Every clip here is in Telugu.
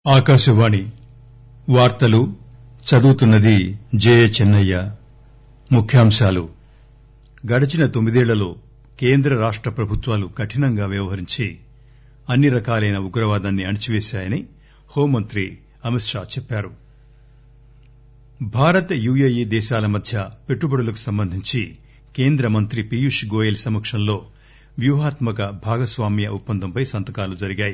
ఆకాశవాణి వార్తలు చదువుతున్నది జయ చెన్నయ్య. ముఖ్యాంశాలు. గడిచిన 9 ఏళ్లలో కేంద్ర రాష్ట ప్రభుత్వాలు కఠినంగా వ్యవహరించి అన్ని రకాలైన ఉగ్రవాదాన్ని అణిచివేశాయని హోంమంత్రి అమిత్ షా చెప్పారు. భారత్ యుఎఇ దేశాల మధ్య పెట్టుబడులకు సంబంధించి కేంద్ర మంత్రి పీయూష్ గోయల్ సమక్షంలో వ్యూహాత్మక భాగస్వామ్య ఒప్పందంపై సంతకాలు జరిగాయి.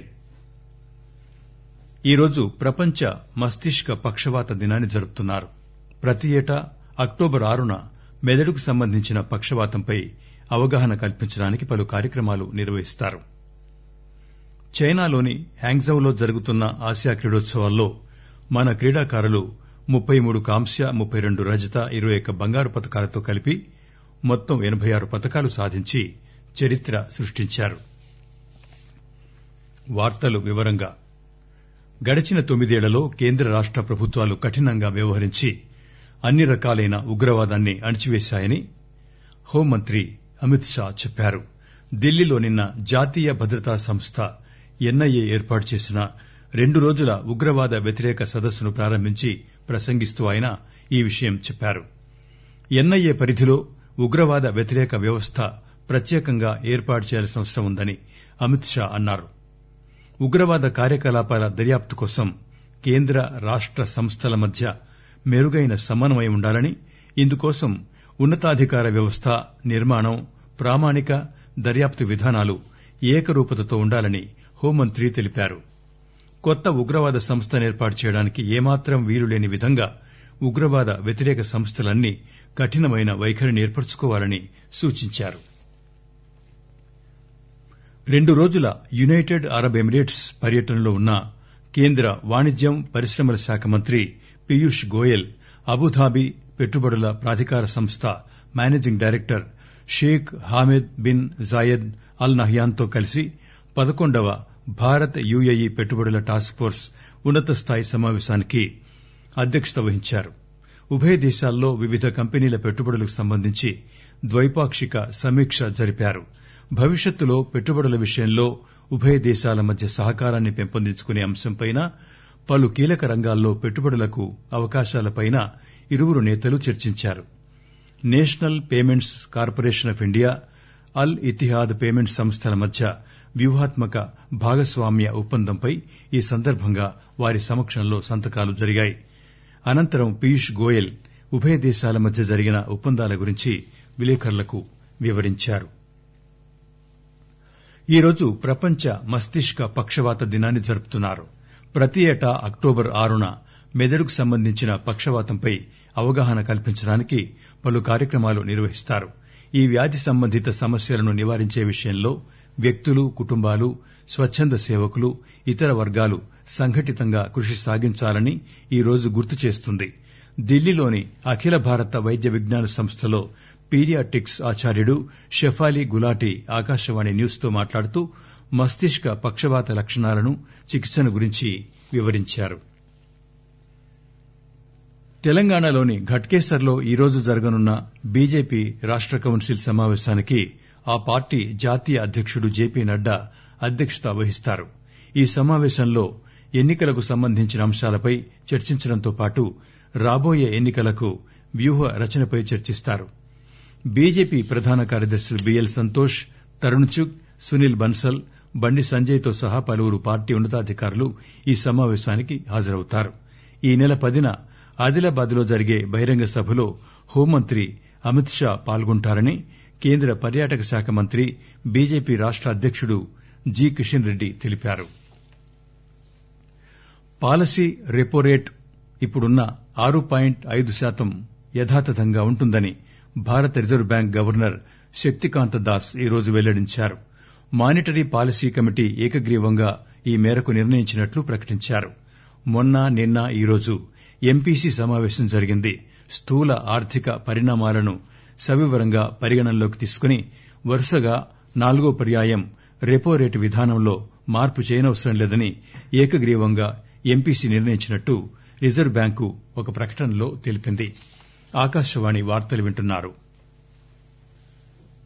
ఈరోజు ప్రపంచ మస్తిష్క పక్షవాత దినాన్ని జరుపుతున్నారు. ప్రతి ఏటా అక్టోబర్ 6న మెదడుకు సంబంధించిన పక్షవాతంపై అవగాహన కల్పించడానికి పలు కార్యక్రమాలు నిర్వహిస్తారు. చైనాలోని హ్యాంగ్జౌలో జరుగుతున్న ఆసియా క్రీడోత్సవాల్లో మన క్రీడాకారులు 33 కాంస్య, 32 రజత, 21 బంగారు పతకాలతో కలిపి మొత్తం 86 పతకాలు సాధించి చరిత్ర సృష్టించారు. గడిచిన 9 ఏళ్లలో కేంద్ర రాష్ట ప్రభుత్వాలు కఠినంగా వ్యవహరించి అన్ని రకాలైన ఉగ్రవాదాన్ని అణిచివేశాయని హోంమంత్రి అమిత్ షా చెప్పారు. ఢిల్లీలో నిన్న జాతీయ భద్రతా సంస్థ ఎన్ఐఏ ఏర్పాటు చేసిన 2 రోజుల ఉగ్రవాద వ్యతిరేక సదస్సును ప్రారంభించి ప్రసంగిస్తూ ఆయన ఈ విషయం చెప్పారు. ఎన్ఐఏ పరిధిలో ఉగ్రవాద వ్యతిరేక వ్యవస్థ ప్రత్యేకంగా ఏర్పాటు చేయాల్సిన అవసరం ఉందని అమిత్ షా అన్నారు. ఉగ్రవాద కార్యకలాపాల దర్యాప్తు కోసం కేంద్ర రాష్ట సంస్థల మధ్య మెరుగైన సమన్వయం ఉండాలని, ఇందుకోసం ఉన్నతాధికార వ్యవస్థ నిర్మాణం, ప్రామాణిక దర్యాప్తు విధానాలు ఏకరూపతతో ఉండాలని హోంమంత్రి తెలిపారు. కొత్త ఉగ్రవాద సంస్థను ఏర్పాటు చేయడానికి ఏమాత్రం వీలులేని విధంగా ఉగ్రవాద వ్యతిరేక సంస్థలన్నీ కఠినమైన వైఖరిని ఏర్పరచుకోవాలని సూచించారు. 2 రోజుల యునైటెడ్ అరబ్ ఎమిరేట్స్ పర్యటనలో ఉన్న కేంద్ర వాణిజ్యం, పరిశ్రమల శాఖ మంత్రి పీయూష్ గోయల్ అబుధాబి పెట్టుబడుల ప్రాధికార సంస్థ managing director sheikh Hamed bin Zayed al Nahyan తో కలిసి 11వ భారత్ యుఎఇ పెట్టుబడుల టాస్క్ ఫోర్స్ ఉన్నత స్థాయి సమావేశానికి అధ్యక్షత వహించారు. ఉభయ దేశాల్లో వివిధ కంపెనీల పెట్టుబడులకు సంబంధించి ద్వైపాక్షిక సమీక్ష జరిపారు. భవిష్యత్తులో పెట్టుబడుల విషయంలో ఉభయ దేశాల మధ్య సహకారాన్ని పెంపొందించుకునే అంశంపై, పలు కీలక రంగాల్లో పెట్టుబడులకు అవకాశాలపై ఇరువురు నేతలు చర్చించారు. National payments corporation of India, al Etihad payments సంస్థల మధ్య వ్యూహాత్మక భాగస్వామ్య ఒప్పందంపై ఈ సందర్భంగా వారి సమక్షంలో సంతకాలు జరిగాయి. అనంతరం పీయూష్ గోయల్ ఉభయ దేశాల మధ్య జరిగిన ఒప్పందాల గురించి విలేకరులకు వివరించారు. ఈరోజు ప్రపంచ మస్తిష్క పక్షవాత దినాన్ని జరుపుతున్నారు. ప్రతి ఏటా అక్టోబర్ 6న మెదడుకు సంబంధించిన పక్షవాతంపై అవగాహన కల్పించడానికి పలు కార్యక్రమాలు నిర్వహిస్తారు. ఈ వ్యాధి సంబంధిత సమస్యలను నివారించే విషయంలో వ్యక్తులు, కుటుంబాలు, స్వచ్చంద సేవకులు, ఇతర వర్గాలు సంఘటితంగా కృషి సాగించాలని ఈ రోజు గుర్తు చేస్తుంది. ఢిల్లీలోని అఖిల భారత వైద్య విజ్ఞాన సంస్థలో పీడియాట్రిక్స్ ఆచార్యుడు షెఫాలి గులాటీ ఆకాశవాణి న్యూస్ తో మాట్లాడుతూ మస్తిష్క పక్షవాత లక్షణాలను, చికిత్సను గురించి వివరించారు. తెలంగాణలోని ఘట్కేసర్లో ఈరోజు జరగనున్న బీజేపీ రాష్ట కౌన్సిల్ సమావేశానికి ఆ పార్టీ జాతీయ అధ్యకుడు జేపీ నడ్డా అధ్యక్షత వహిస్తారు. ఈ సమావేశంలో ఎన్నికలకు సంబంధించిన అంశాలపై చర్చించడంతో పాటు రాబోయే ఎన్నికలకు వ్యూహ రచనపై చర్చిస్తారు. బీజేపీ ప్రధాన కార్యదర్శులు బిఎల్ సంతోష్, తరుణ్ చుగ్, సునీల్ బన్సల్, బండి సంజయ్ తో సహా పలువురు పార్టీ ఉన్నతాధికారులు ఈ సమావేశానికి హాజరవుతారు. ఈ నెల 10న ఆదిలాబాద్ లో జరిగే బహిరంగ సభలో హోంమంత్రి అమిత్ షా పాల్గొంటారని కేంద్ర పర్యాటక శాఖ మంత్రి, బీజేపీ రాష్ట అధ్యకుడు జి కిషన్ రెడ్డి తెలిపారు. పాలసీ రెపో రేట్ ఇప్పుడున్న 6.5% యథాతథంగా ఉంటుందని భారత reserve bank governor Shaktikanta Das ఈరోజు వెల్లడించారు. మానిటరీ పాలసీ కమిటీ ఏకగ్రీవంగా ఈ మేరకు నిర్ణయించినట్లు ప్రకటించారు. మొన్న, నిన్న, ఈరోజు ఎంపీసీ సమావేశం జరిగింది. స్థూల ఆర్థిక పరిణామాలను సవివరంగా పరిగణనలోకి తీసుకుని వరుసగా 4వ పర్యాయం రెపో రేటు విధానంలో మార్పు చేయనవసరం లేదని ఏకగ్రీవంగా ఎంపీసీ నిర్ణయించినట్టు రిజర్వ్ బ్యాంకు ఒక ప్రకటనలో తెలిపింది. ఆకాశవాణి వార్తలు వింటున్నారు.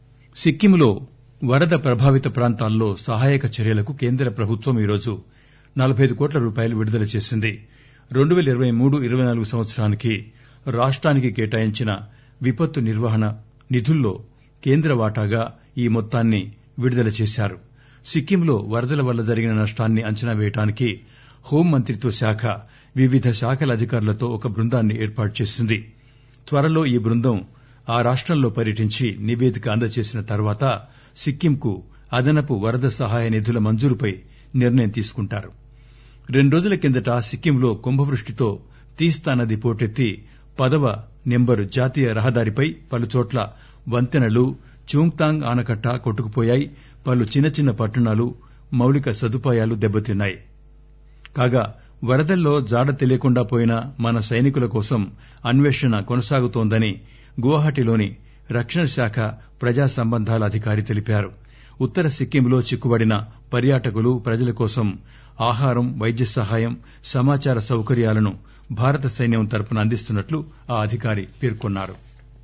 సిక్కింలో వరద ప్రభావిత ప్రాంతాల్లో సహాయక చర్యలకు కేంద్ర ప్రభుత్వం ఈరోజు 45 కోట్ల రూపాయలు విడుదల చేసింది. 2023-24 సంవత్సరానికి రాష్ట్రానికి కేటాయించిన విపత్తు నిర్వహణ నిధుల్లో కేంద్ర వాటాగా ఈ మొత్తాన్ని విడుదల చేశారు. సిక్కింలో వరదల వల్ల జరిగిన నష్టాన్ని అంచనా వేయడానికి హోంమంత్రిత్వ శాఖ వివిధ శాఖల అధికారులతో ఒక బృందాన్ని ఏర్పాటు చేసింది. త్వరలో ఈ బృందం ఆ రాష్టంలో పర్యటించి నివేదిక అందజేసిన తర్వాత సిక్కింకు అదనపు వరద సహాయ నిధుల మంజూరుపై నిర్ణయం తీసుకుంటారు. 2 రోజుల కిందట సిక్కింలో కుంభవృష్టితో తీస్తా నది పోటెత్తి 10వ నెంబరు జాతీయ రహదారిపై పలుచోట్ల వంతెనలు, చూంగ్తాంగ్ ఆనకట్ట కొట్టుకుపోయాయి. పలు చిన్న చిన్న పట్టణాలు, మౌలిక సదుపాయాలు దెబ్బతిన్నాయి. కాగా వరదల్లో జాడ తెలియకుండా పోయిన మన సైనికుల కోసం అన్వేషణ కొనసాగుతోందని గువాహటిలోని రక్షణ శాఖ ప్రజా సంబంధాల అధికారి తెలిపారు. ఉత్తర సిక్కింలో చిక్కుబడిన పర్యాటకులు, ప్రజల కోసం ఆహారం, వైద్య సహాయం, సమాచార సౌకర్యాలను భారత సైన్యం తరపున అందిస్తున్నట్లు ఆ అధికారి పేర్కొన్నారు.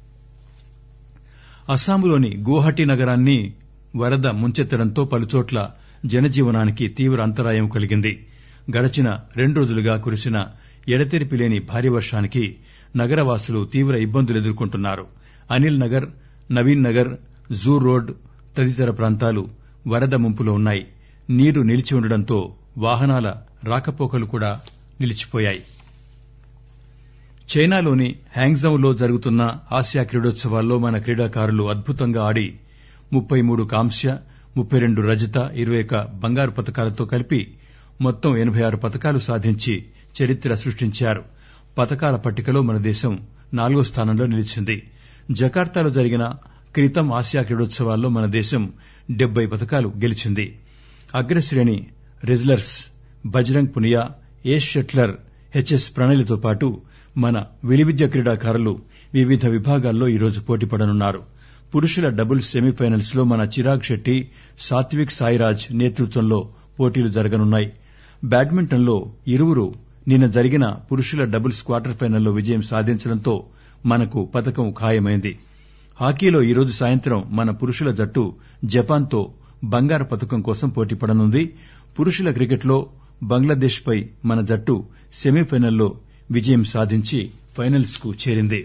అస్సాంలోని గువాహటి నగరాన్ని వరద ముంచెత్తడంతో పలుచోట్ల జనజీవనానికి తీవ్ర అంతరాయం కలిగింది. గడచిన 2 రోజులుగా కురిసిన ఎడతెరిపి లేని భారీ వర్షానికి నగరవాసులు తీవ్ర ఇబ్బందులు ఎదుర్కొంటున్నారు. అనిల్ నగర్, నవీన్ నగర్, జూ రోడ్ తదితర ప్రాంతాలు వరద ముంపులో ఉన్నాయి. నీరు నిలిచి ఉండడంతో వాహనాల రాకపోకలు కూడా నిలిచిపోయాయి. చైనాలోని హ్యాంగ్జౌలో జరుగుతున్న ఆసియా క్రీడోత్సవాల్లో మన క్రీడాకారులు అద్భుతంగా ఆడి 33 కాంస్య, 32 రజత, 21 బంగారు పతకాలతో కలిపి మొత్తం 86 పతకాలు సాధించి చరిత్ర సృష్టించారు. పతకాల పట్టికలో మన దేశం 4వ స్థానంలో నిలిచింది. జకార్తాలో జరిగిన క్రితం ఆసియా క్రీడోత్సవాల్లో మన దేశం 70 పతకాలు గెలిచింది. అగ్రశ్రేణి wrestlers Bajrang Punia, ace shuttler HS ప్రణయ్లతో పాటు మన విలువిద్య క్రీడాకారులు వివిధ విభాగాల్లో ఈరోజు పోటీపడనున్నారు. పురుషుల డబుల్స్ సెమీఫైనల్స్ లో మన చిరాగ్ శెట్టి, సాత్విక్ సాయిరాజ్ నేతృత్వంలో పోటీలు జరగనున్నాయి. బ్యాడ్మింటన్లో ఇరువురు నిన్న జరిగిన పురుషుల డబుల్స్ క్వార్టర్ ఫైనల్లో విజయం సాధించడంతో మనకు పతకం ఖాయమైంది. హాకీలో ఈరోజు సాయంత్రం మన పురుషుల జట్టు జపాన్తో బంగారు పతకం కోసం పోటీపడనుంది. పురుషుల క్రికెట్లో బంగ్లాదేశ్ పై మన జట్టు సెమీఫైనల్లో విజయం సాధించి ఫైనల్స్ కు చేరింది.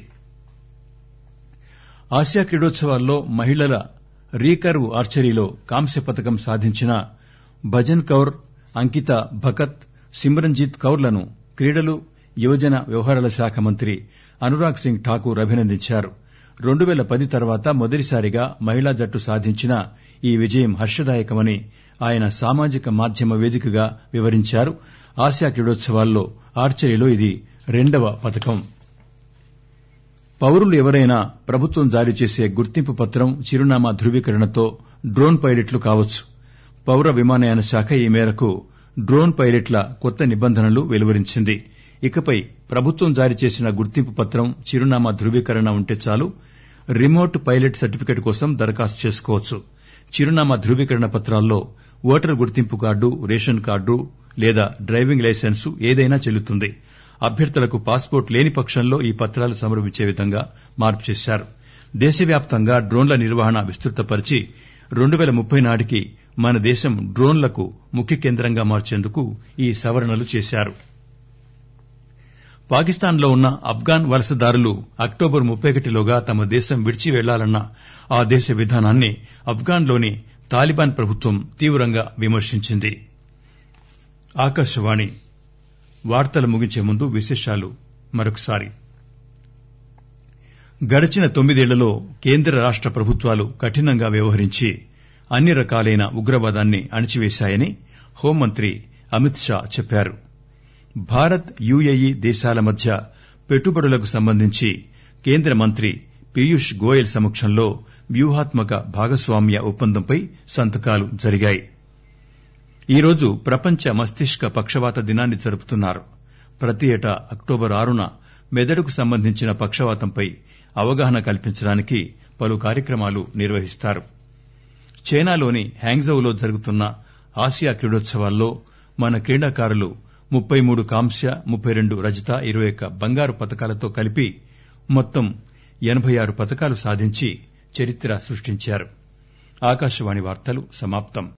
ఆసియా క్రీడోత్సవాల్లో మహిళల రీకర్వ్ ఆర్చరీలో కాంస్య పతకం సాధించిన భజన్ కౌర్, అంకితా భకత్, సిమ్రన్జీత్ కౌర్లను క్రీడలు, యువజన వ్యవహారాల శాఖ మంత్రి అనురాగ్ సింగ్ ఠాకూర్ అభినందించారు. 2010 తర్వాత మొదటిసారిగా మహిళా జట్టు సాధించిన ఈ విజయం హర్షదాయకమని ఆయన సామాజిక మాధ్యమ వేదికగా వివరించారు. ఆసియా క్రీడోత్సవాల్లో ఆర్చరీలో ఇది 2వ పతకం. పౌరులు ఎవరైనా ప్రభుత్వం జారీ చేసే గుర్తింపు పత్రం, చిరునామా ధృవీకరణతో డ్రోన్ పైలట్లు కావచ్చు. పౌర విమానయాన శాఖ ఈ మేరకు డ్రోన్ పైలట్ల కొత్త నిబంధనలు వెలువరించింది. ఇకపై ప్రభుత్వం జారీ చేసిన గుర్తింపు పత్రం, చిరునామా ధృవీకరణ ఉంటే చాలు. రిమోట్ పైలట్ సర్టిఫికెట్ కోసం దరఖాస్తు చేసుకోవచ్చు. చిరునామా ధృవీకరణ పత్రాల్లో ఓటరు గుర్తింపు కార్డు, రేషన్ కార్డు లేదా డ్రైవింగ్ లైసెన్సు ఏదైనా చెల్లుతుంది. అభ్యర్థులకు పాస్పోర్ట్ లేని పక్షంలో ఈ పత్రాలు సమర్పించే విధంగా మార్పు చేశారు. దేశవ్యాప్తంగా డ్రోన్ల నిర్వహణ విస్తృతపరిచి 2030 నాటికి మన దేశం డ్రోన్లకు ముఖ్య కేంద్రంగా మార్చేందుకు ఈ సవరణలు చేశారు. పాకిస్తాన్లో ఉన్న అఫ్ఘాన్ వలసదారులు అక్టోబర్ 31లోగా తమ దేశం విడిచి వెళ్లాలన్న ఆ దేశ విధానాన్ని అఫ్ఘాన్లోని తాలిబాన్ ప్రభుత్వం తీవ్రంగా విమర్శించింది. ఆకాశవాణి వార్తలు ముగించే ముందు విశేషాలు మరొకసారి. గడిచిన 9 ఏళ్లలో కేంద్ర రాష్ట ప్రభుత్వాలు కఠినంగా వ్యవహరించి అన్ని రకాలైన ఉగ్రవాదాన్ని అణిచివేశాయని హోంమంత్రి అమిత్ షా చెప్పారు. భారత్, యుఏఈ దేశాల మధ్య పెట్టుబడులకు సంబంధించి కేంద్ర మంత్రి పీయూష్ గోయల్ సమక్షంలో వ్యూహాత్మక భాగస్వామ్య ఒప్పందంపై సంతకాలు జరిగాయి. ఈరోజు ప్రపంచ మస్తిష్క పక్షవాత దినాన్ని జరుపుతున్నారు. ప్రతి ఏటా అక్టోబర్ 6న మెదడుకు సంబంధించిన పక్షవాతంపై అవగాహన కల్పించడానికి పలు కార్యక్రమాలు నిర్వహిస్తారు. చైనాలోని హ్యాంగ్జౌలో జరుగుతున్న ఆసియా క్రీడోత్సవాల్లో మన క్రీడాకారులు 33 కాంస్య, 32 రజత, 21 బంగారు పతకాలతో కలిపి మొత్తం 86 పతకాలు సాధించి చరిత్ర సృష్టించారు. ఆకాశవాణి వార్తలు సమాప్తం.